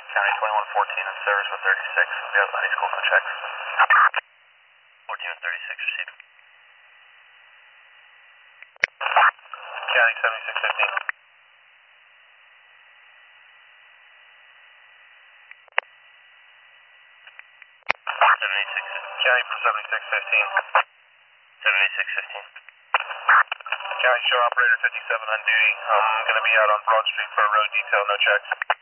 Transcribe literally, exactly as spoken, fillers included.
County twenty-one fourteen in service with thirty-six. We have high school, no checks. fourteen and thirty-six received. County seventy-six fifteen. seventy-six. County for seventy-six fifteen. seventy-six fifteen. County show operator fifty-seven on duty. I'm going to be out on Broad Street for a road detail, no checks.